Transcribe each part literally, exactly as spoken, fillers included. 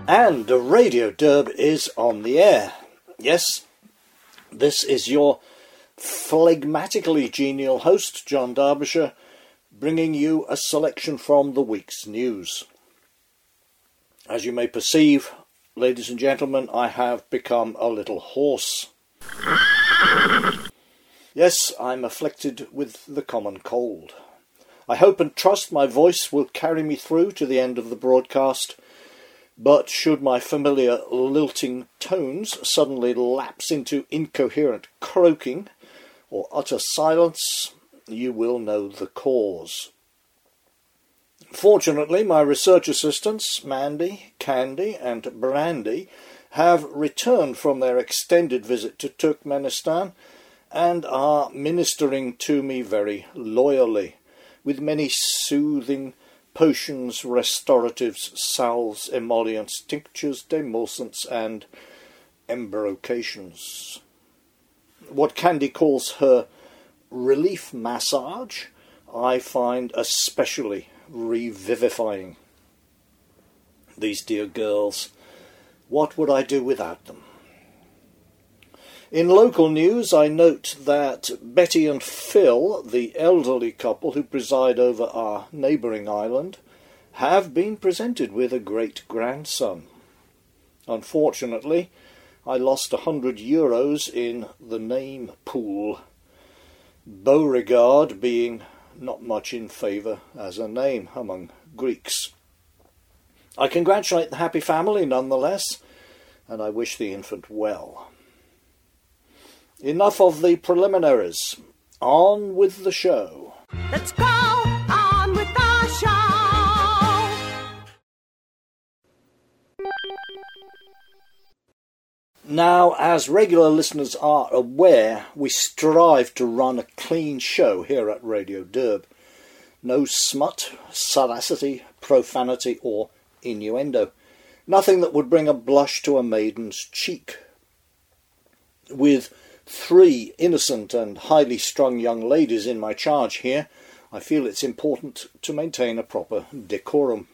And the Radio Derb is on the air. Yes, this is your phlegmatically genial host, John Derbyshire, bringing you a selection from the week's news. As you may perceive, ladies and gentlemen, I have become a little hoarse. Yes, I'm afflicted with the common cold. I hope and trust my voice will carry me through to the end of the broadcast, but should my familiar lilting tones suddenly lapse into incoherent croaking or utter silence, you will know the cause. Fortunately, my research assistants, Mandy, Candy and Brandy, have returned from their extended visit to Turkmenistan and are ministering to me very loyally, with many soothing potions, restoratives, salves, emollients, tinctures, demulcents, and embrocations. What Candy calls her relief massage, I find especially revivifying. These dear girls, what would I do without them? In local news, I note that Betty and Phil, the elderly couple who preside over our neighbouring island, have been presented with a great-grandson. Unfortunately, I lost a hundred euros in the name pool, Beauregard being not much in favour as a name among Greeks. I congratulate the happy family nonetheless, and I wish the infant well. Enough of the preliminaries. On with the show. Let's go on with the show. Now, as regular listeners are aware, we strive to run a clean show here at Radio Derb. No smut, salacity, profanity or innuendo. Nothing that would bring a blush to a maiden's cheek. With three innocent and highly strung young ladies in my charge here, I feel it's important to maintain a proper decorum.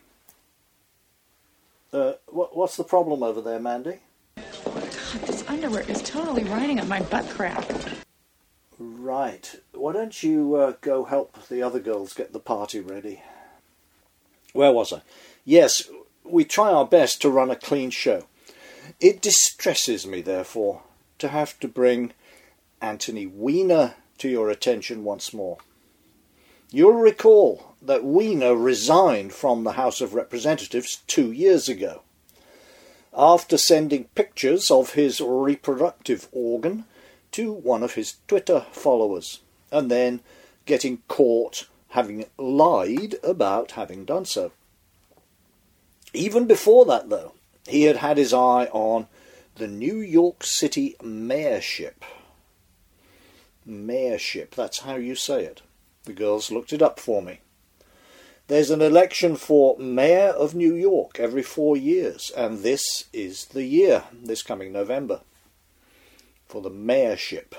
Uh, what, what's the problem over there, Mandy? God, this underwear is totally riding on my butt crack. Right. Why don't you uh, go help the other girls get the party ready? Where was I? Yes, we try our best to run a clean show. It distresses me, therefore, to have to bring Anthony Weiner to your attention once more. You'll recall that Weiner resigned from the House of Representatives two years ago, after sending pictures of his reproductive organ to one of his Twitter followers, and then getting caught having lied about having done so. Even before that, though, he had had his eye on the New York City mayorship. Mayorship, that's how you say it. The girls looked it up for me. There's an election for mayor of New York every four years, and this is the year, this coming November, for the mayorship.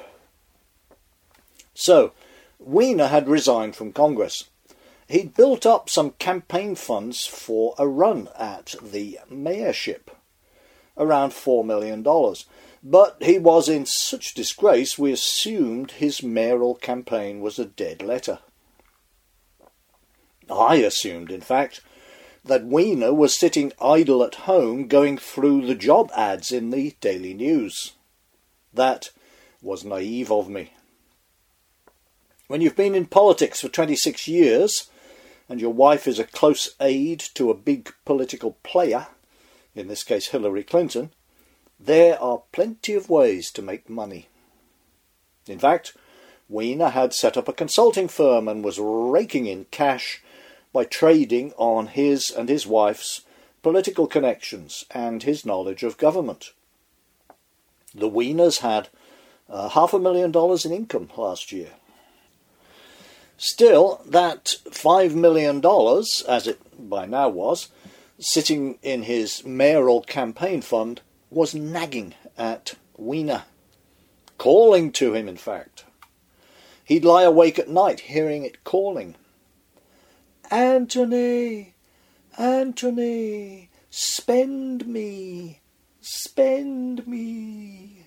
So, Weiner had resigned from Congress. He'd built up some campaign funds for a run at the mayorship, around four million dollars. But he was in such disgrace we assumed his mayoral campaign was a dead letter. I assumed, in fact, that Weiner was sitting idle at home going through the job ads in the Daily News. That was naive of me. When you've been in politics for twenty-six years, and your wife is a close aide to a big political player, in this case Hillary Clinton, there are plenty of ways to make money. In fact, Weiner had set up a consulting firm and was raking in cash by trading on his and his wife's political connections and his knowledge of government. The Weiners had uh, half a million dollars in income last year. Still, that five million dollars, as it by now was, sitting in his mayoral campaign fund, was nagging at Weiner, calling to him, in fact. He'd lie awake at night hearing it calling. Anthony! Anthony! Spend me, spend me.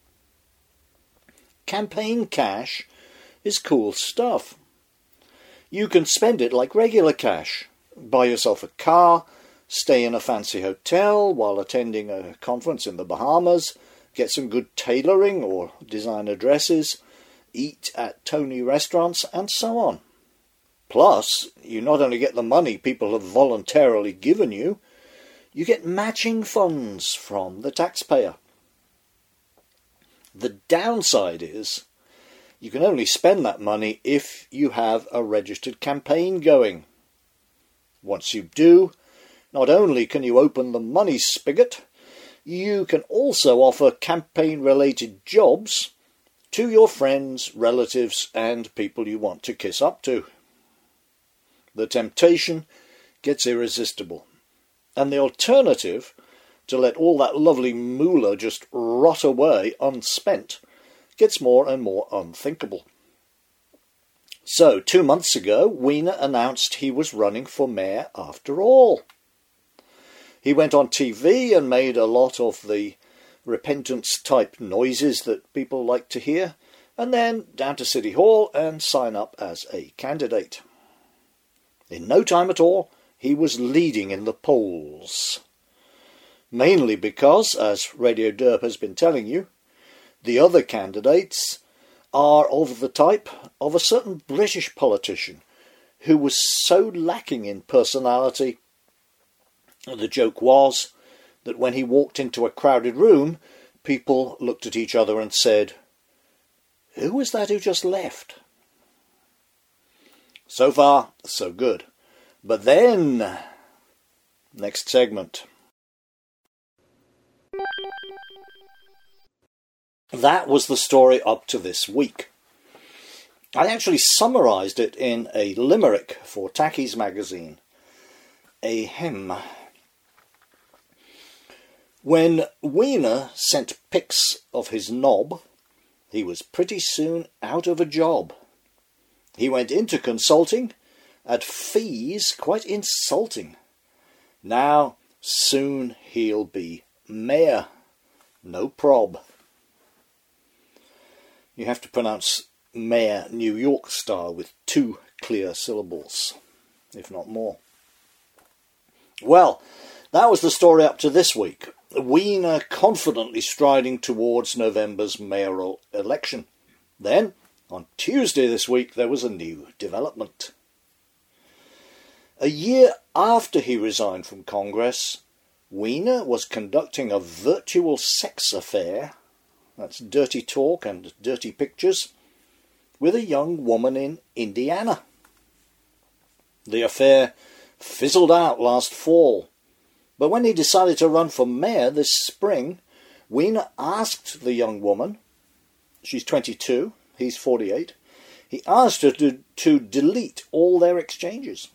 Campaign cash is cool stuff. You can spend it like regular cash. Buy yourself a car, stay in a fancy hotel while attending a conference in the Bahamas, get some good tailoring or designer dresses, eat at Tony restaurants, and so on. Plus, you not only get the money people have voluntarily given you, you get matching funds from the taxpayer. The downside is you can only spend that money if you have a registered campaign going. Once you do, not only can you open the money spigot, you can also offer campaign-related jobs to your friends, relatives, and people you want to kiss up to. The temptation gets irresistible, and the alternative, to let all that lovely moolah just rot away unspent, gets more and more unthinkable. So, two months ago, Weiner announced he was running for mayor after all. He went on T V and made a lot of the repentance-type noises that people like to hear, and then down to City Hall and sign up as a candidate. In no time at all, he was leading in the polls. Mainly because, as Radio Derp has been telling you, the other candidates are of the type of a certain British politician who was so lacking in personality. The joke was that when he walked into a crowded room, people looked at each other and said, "Who was that who just left?" So far, so good. But then, next segment. That was the story up to this week. I actually summarised it in a limerick for Tacky's magazine. Ahem. When Weiner sent pics of his knob, he was pretty soon out of a job. He went into consulting at fees quite insulting. Now, soon he'll be mayor. No prob. You have to pronounce mayor New York style with two clear syllables, if not more. Well, that was the story up to this week. Weiner confidently striding towards November's mayoral election. Then, on Tuesday this week, there was a new development. A year after he resigned from Congress, Weiner was conducting a virtual sex affair, that's dirty talk and dirty pictures, with a young woman in Indiana. The affair fizzled out last fall, but when he decided to run for mayor this spring, Weiner asked the young woman, she's twenty-two, he's forty-eight, he asked her to, to delete all their exchanges.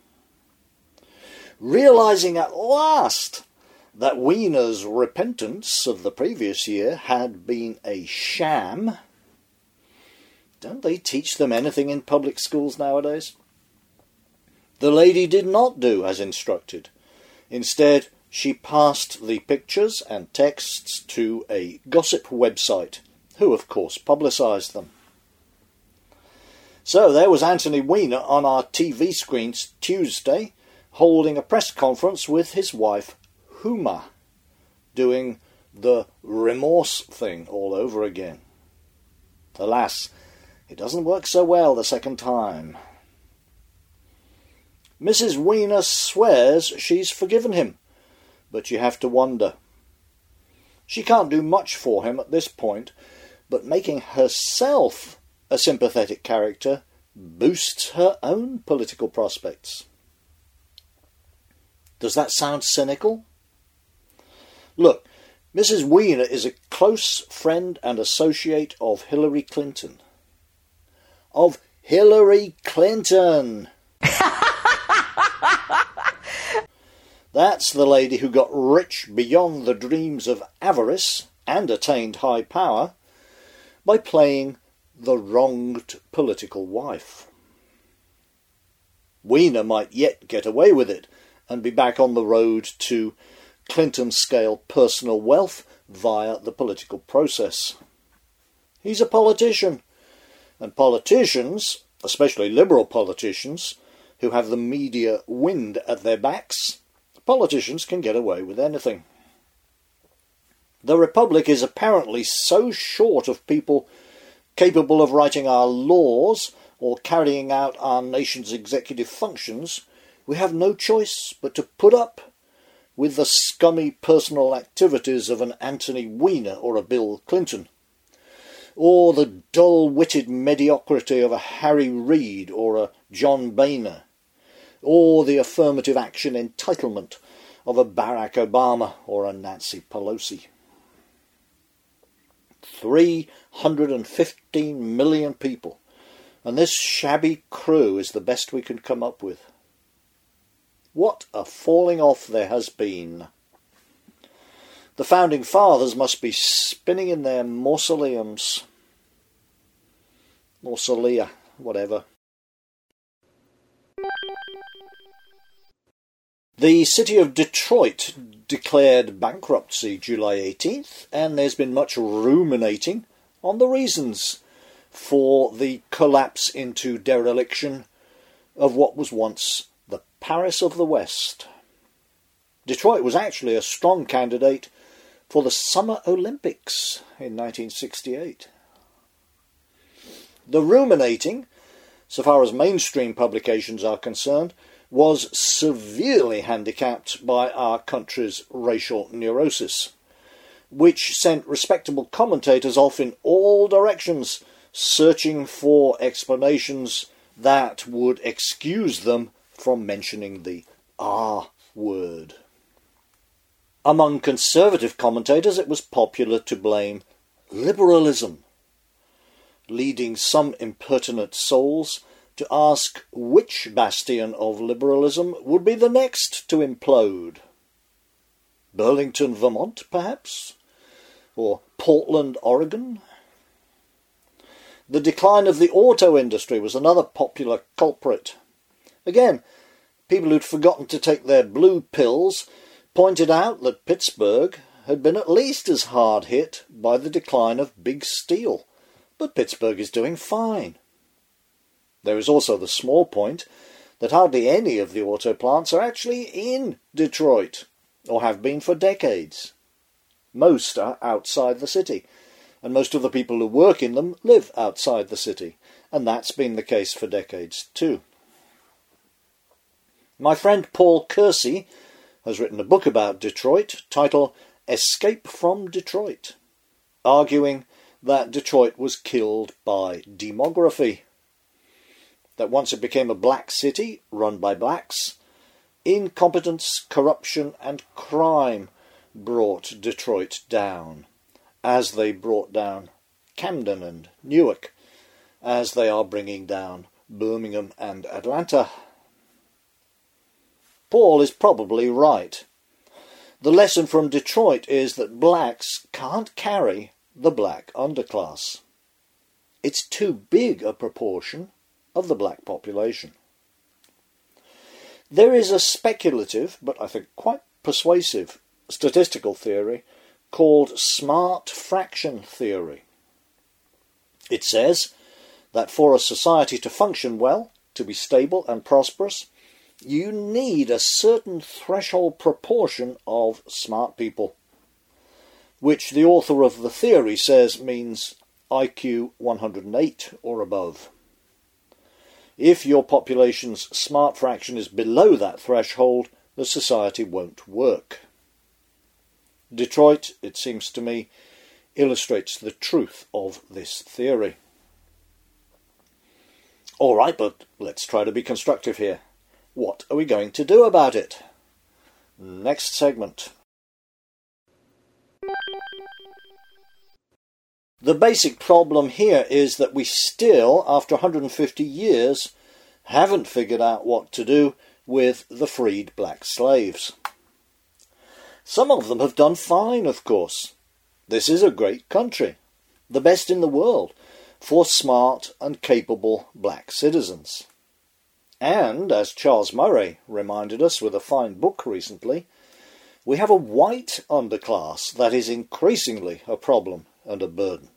Realising at last that Weiner's repentance of the previous year had been a sham. Don't they teach them anything in public schools nowadays? The lady did not do as instructed. Instead, she passed the pictures and texts to a gossip website, who of course publicised them. So there was Anthony Weiner on our T V screens Tuesday, holding a press conference with his wife, Huma, doing the remorse thing all over again. Alas, it doesn't work so well the second time. Missus Weiner swears she's forgiven him, but you have to wonder. She can't do much for him at this point, but making herself a sympathetic character boosts her own political prospects. Does that sound cynical? Look, Missus Weiner is a close friend and associate of Hillary Clinton. Of Hillary Clinton! That's the lady who got rich beyond the dreams of avarice and attained high power by playing the wronged political wife. Weiner might yet get away with it, and be back on the road to Clinton-scale personal wealth via the political process. He's a politician, and politicians, especially liberal politicians, who have the media wind at their backs, politicians can get away with anything. The Republic is apparently so short of people capable of writing our laws or carrying out our nation's executive functions, we have no choice but to put up with the scummy personal activities of an Anthony Weiner or a Bill Clinton, or the dull-witted mediocrity of a Harry Reid or a John Boehner, or the affirmative action entitlement of a Barack Obama or a Nancy Pelosi. three hundred fifteen million people, and this shabby crew is the best we can come up with. What a falling off there has been. The founding fathers must be spinning in their mausoleums. Mausolea, whatever. The city of Detroit declared bankruptcy July eighteenth, and there's been much ruminating on the reasons for the collapse into dereliction of what was once the Paris of the West. Detroit was actually a strong candidate for the Summer Olympics in nineteen sixty-eight. The ruminating, so far as mainstream publications are concerned, was severely handicapped by our country's racial neurosis, which sent respectable commentators off in all directions, searching for explanations that would excuse them from mentioning the R word. Among conservative commentators, it was popular to blame liberalism, leading some impertinent souls to ask which bastion of liberalism would be the next to implode. Burlington, Vermont, perhaps? Or Portland, Oregon? The decline of the auto industry was another popular culprit. Again, people who'd forgotten to take their blue pills pointed out that Pittsburgh had been at least as hard hit by the decline of big steel, but Pittsburgh is doing fine. There is also the small point that hardly any of the auto plants are actually in Detroit, or have been for decades. Most are outside the city, and most of the people who work in them live outside the city, and that's been the case for decades too. My friend Paul Kersey has written a book about Detroit, titled Escape from Detroit, arguing that Detroit was killed by demography, that once it became a black city run by blacks, incompetence, corruption and crime brought Detroit down, as they brought down Camden and Newark, as they are bringing down Birmingham and Atlanta. Paul is probably right. The lesson from Detroit is that blacks can't carry the black underclass. It's too big a proportion of the black population. There is a speculative, but I think quite persuasive, statistical theory called smart fraction theory. It says that for a society to function well, to be stable and prosperous, you need a certain threshold proportion of smart people, which the author of the theory says means I Q one hundred eight or above. If your population's smart fraction is below that threshold, the society won't work. Detroit, it seems to me, illustrates the truth of this theory. All right, but let's try to be constructive here. What are we going to do about it? Next segment. The basic problem here is that we still, after one hundred fifty years, haven't figured out what to do with the freed black slaves. Some of them have done fine, of course. This is a great country, the best in the world, for smart and capable black citizens. And, as Charles Murray reminded us with a fine book recently, we have a white underclass that is increasingly a problem and a burden.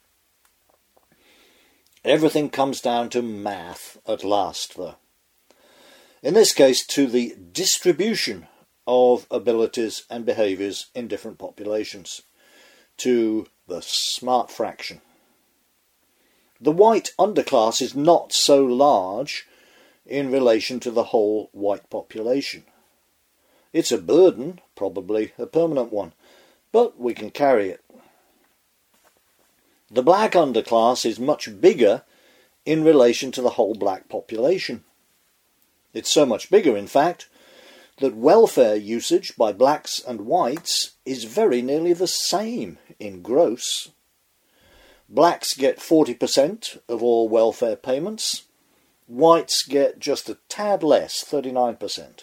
Everything comes down to math at last, though. In this case, to the distribution of abilities and behaviours in different populations, to the smart fraction. The white underclass is not so large in relation to the whole white population. It's a burden, probably a permanent one, but we can carry it. The black underclass is much bigger in relation to the whole black population. It's so much bigger, in fact, that welfare usage by blacks and whites is very nearly the same in gross. Blacks get forty percent of all welfare payments. Whites get just a tad less, thirty-nine percent.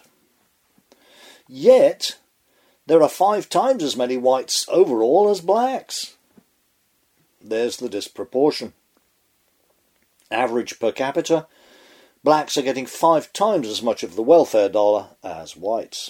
Yet, there are five times as many whites overall as blacks. There's the disproportion. Average per capita, blacks are getting five times as much of the welfare dollar as whites.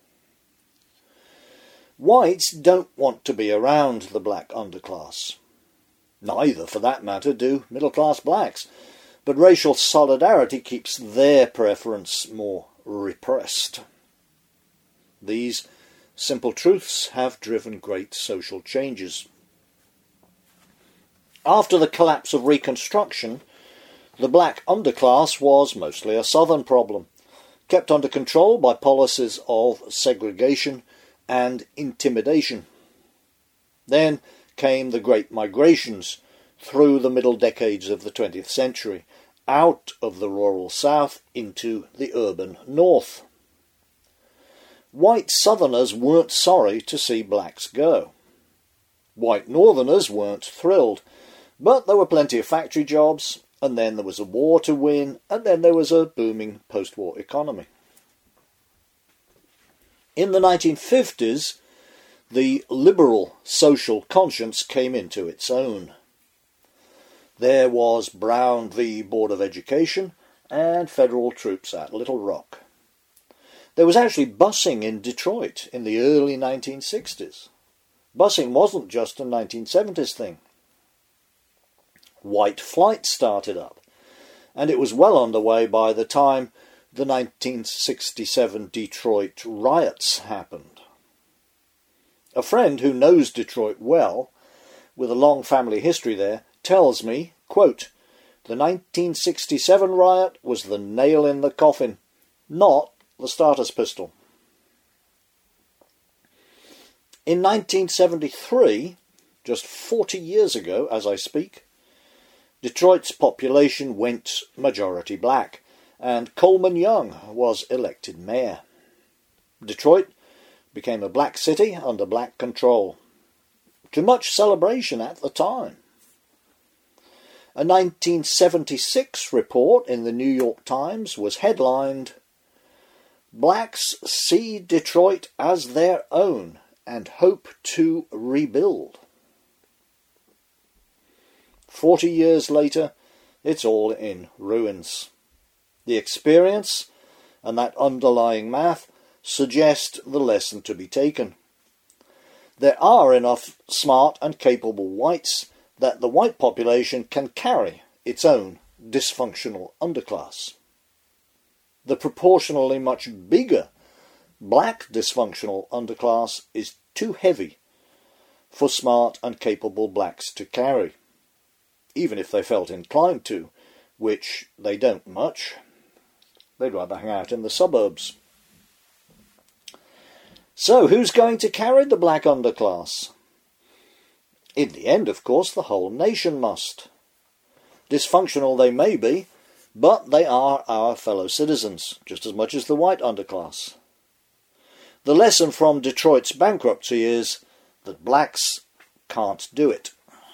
Whites don't want to be around the black underclass. Neither, for that matter, do middle-class blacks. But racial solidarity keeps their preference more repressed. These simple truths have driven great social changes. After the collapse of Reconstruction, the black underclass was mostly a southern problem, kept under control by policies of segregation and intimidation. Then came the great migrations through the middle decades of the twentieth century, out of the rural south into the urban north. White southerners weren't sorry to see blacks go. White northerners weren't thrilled, but there were plenty of factory jobs, and then there was a war to win, and then there was a booming post-war economy. In the nineteen fifties, the liberal social conscience came into its own. There was Brown v. Board of Education and federal troops at Little Rock. There was actually busing in Detroit in the early nineteen sixties. Busing wasn't just a nineteen seventies thing. White flight started up, and it was well underway by the time the nineteen sixty-seven Detroit riots happened. A friend who knows Detroit well, with a long family history there, tells me, quote, "The nineteen sixty-seven riot was the nail in the coffin, not the starter's pistol." In nineteen seventy-three, just forty years ago as I speak, Detroit's population went majority black, and Coleman Young was elected mayor. Detroit became a black city under black control, to much celebration at the time. A nineteen seventy-six report in the New York Times was headlined, "Blacks see Detroit as their own and hope to rebuild." Forty years later, it's all in ruins. The experience and that underlying math suggest the lesson to be taken. There are enough smart and capable whites that the white population can carry its own dysfunctional underclass. The proportionally much bigger black dysfunctional underclass is too heavy for smart and capable blacks to carry, even if they felt inclined to, which they don't much. They'd rather hang out in the suburbs. So who's going to carry the black underclass? In the end, of course, the whole nation must. Dysfunctional they may be, but they are our fellow citizens, just as much as the white underclass. The lesson from Detroit's bankruptcy is that blacks can't do it.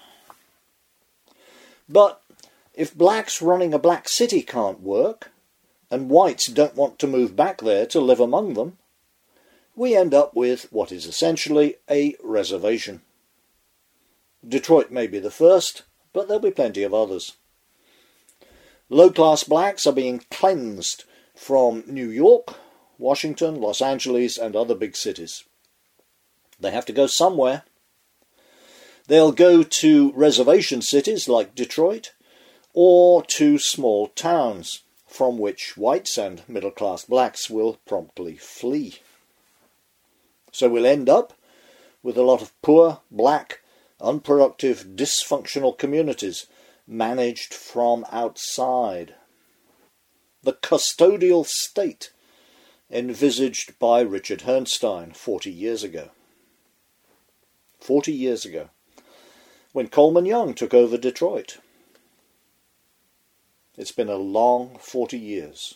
But if blacks running a black city can't work, and whites don't want to move back there to live among them, we end up with what is essentially a reservation. Detroit may be the first, but there'll be plenty of others. Low-class blacks are being cleansed from New York, Washington, Los Angeles and other big cities. They have to go somewhere. They'll go to reservation cities like Detroit or to small towns from which whites and middle-class blacks will promptly flee. So we'll end up with a lot of poor, black, unproductive, dysfunctional communities managed from outside. The custodial state envisaged by Richard Herrnstein forty years ago. Forty years ago, when Coleman Young took over Detroit. It's been a long forty years.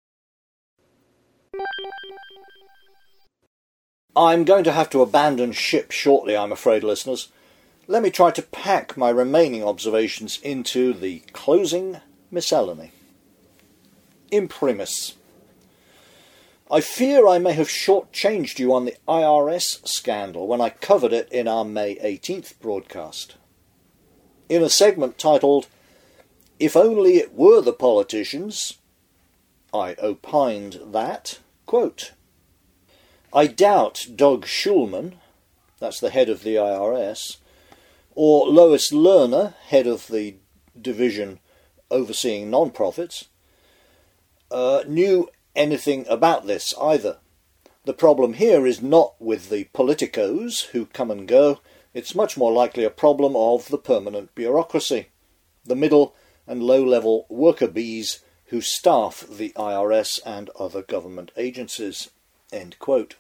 I'm going to have to abandon ship shortly, I'm afraid, listeners. Let me try to pack my remaining observations into the closing miscellany. Imprimis. I fear I may have shortchanged you on the I R S scandal when I covered it in our May eighteenth broadcast. In a segment titled, If Only It Were the Politicians, I opined that, quote, I doubt Doug Shulman, that's the head of the I R S, or Lois Lerner, head of the division overseeing non-profits, uh, knew anything about this either. The problem here is not with the politicos who come and go. It's much more likely a problem of the permanent bureaucracy, the middle and low-level worker bees who staff the I R S and other government agencies. End quote.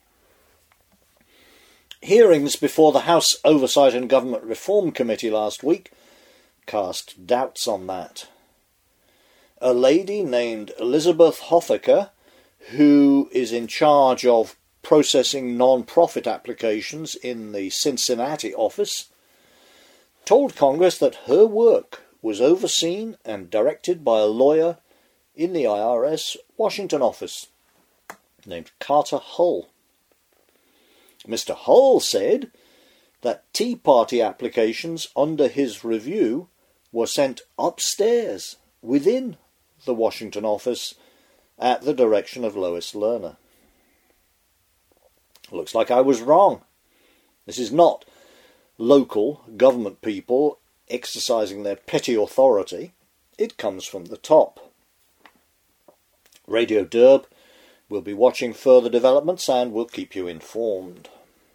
Hearings before the House Oversight and Government Reform Committee last week cast doubts on that. A lady named Elizabeth Hofaker, who is in charge of processing non-profit applications in the Cincinnati office, told Congress that her work was overseen and directed by a lawyer in the I R S Washington office named Carter Hull. Mister Hull said that Tea Party applications under his review were sent upstairs within the Washington office at the direction of Lois Lerner. Looks like I was wrong. This is not local government people exercising their petty authority. It comes from the top. Radio Derb will be watching further developments and will keep you informed.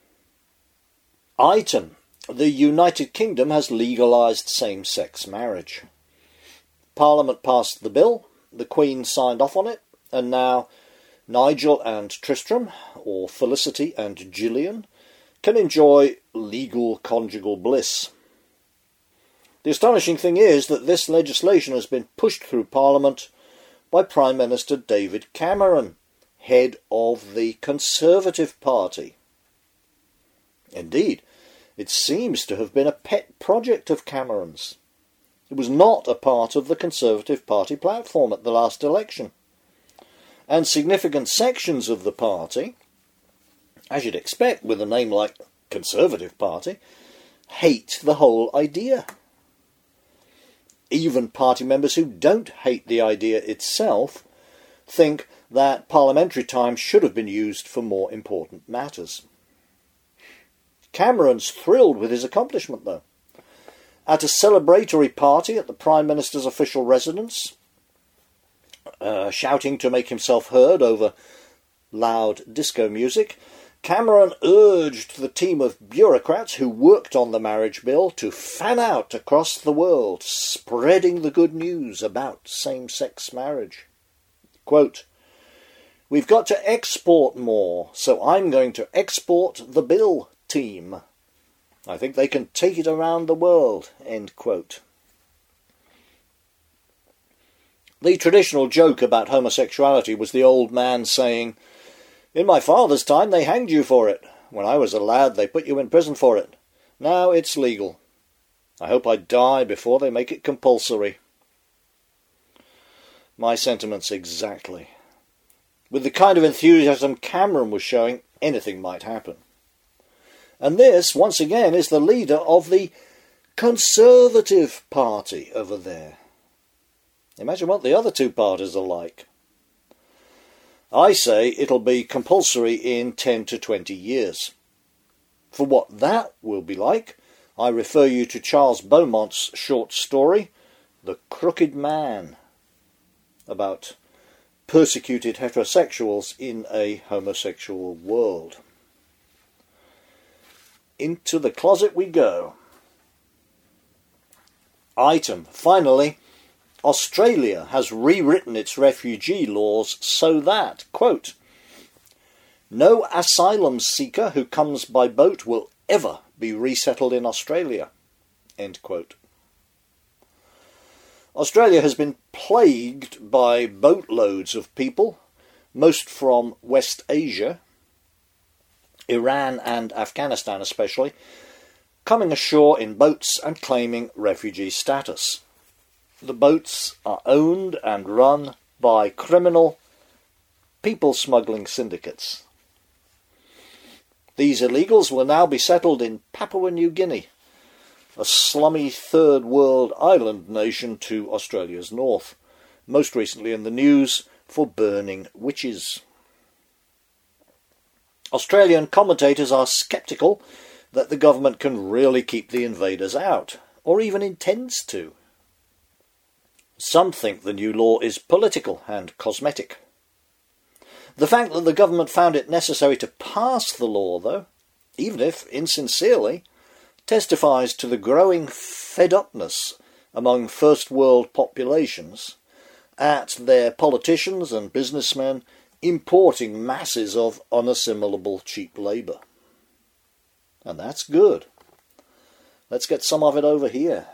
Item. The United Kingdom has legalised same-sex marriage. Parliament passed the bill, the Queen signed off on it, and now Nigel and Tristram, or Felicity and Gillian, can enjoy legal conjugal bliss. The astonishing thing is that this legislation has been pushed through Parliament by Prime Minister David Cameron, head of the Conservative Party. Indeed, it seems to have been a pet project of Cameron's. It was not a part of the Conservative Party platform at the last election. And significant sections of the party, as you'd expect with a name like Conservative Party, hate the whole idea. Even party members who don't hate the idea itself think that parliamentary time should have been used for more important matters. Cameron's thrilled with his accomplishment, though. At a celebratory party at the Prime Minister's official residence, uh, shouting to make himself heard over loud disco music, Cameron urged the team of bureaucrats who worked on the marriage bill to fan out across the world, spreading the good news about same-sex marriage. Quote, "We've got to export more, so I'm going to export the bill, team. I think they can take it around the world." End quote. The traditional joke about homosexuality was the old man saying, "In my father's time they hanged you for it. When I was a lad they put you in prison for it. Now it's legal. I hope I die before they make it compulsory." My sentiments exactly. With the kind of enthusiasm Cameron was showing, anything might happen. And this, once again, is the leader of the Conservative Party over there. Imagine what the other two parties are like. I say it'll be compulsory in ten to twenty years. For what that will be like, I refer you to Charles Beaumont's short story, The Crooked Man, about persecuted heterosexuals in a homosexual world. Into the closet we go. Item. Finally, Australia has rewritten its refugee laws so that, quote, no asylum seeker who comes by boat will ever be resettled in Australia, end quote. Australia has been plagued by boatloads of people, most from West Asia, Iran and Afghanistan especially, coming ashore in boats and claiming refugee status. The boats are owned and run by criminal people-smuggling syndicates. These illegals will now be settled in Papua New Guinea, a slummy third-world island nation to Australia's north, most recently in the news for burning witches. Australian commentators are sceptical that the government can really keep the invaders out, or even intends to. Some think the new law is political and cosmetic. The fact that the government found it necessary to pass the law, though, even if insincerely, testifies to the growing fed-upness among first-world populations at their politicians and businessmen importing masses of unassimilable cheap labour. And that's good. Let's get some of it over here.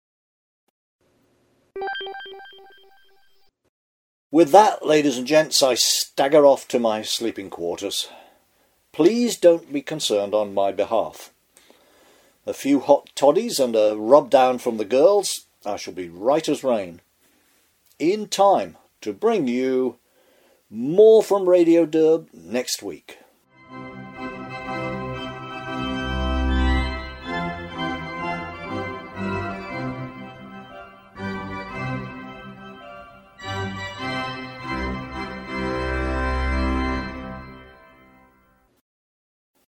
With that, ladies and gents, I stagger off to my sleeping quarters. Please don't be concerned on my behalf. A few hot toddies and a rub down from the girls, I shall be right as rain. In time to bring you more from Radio Derb next week.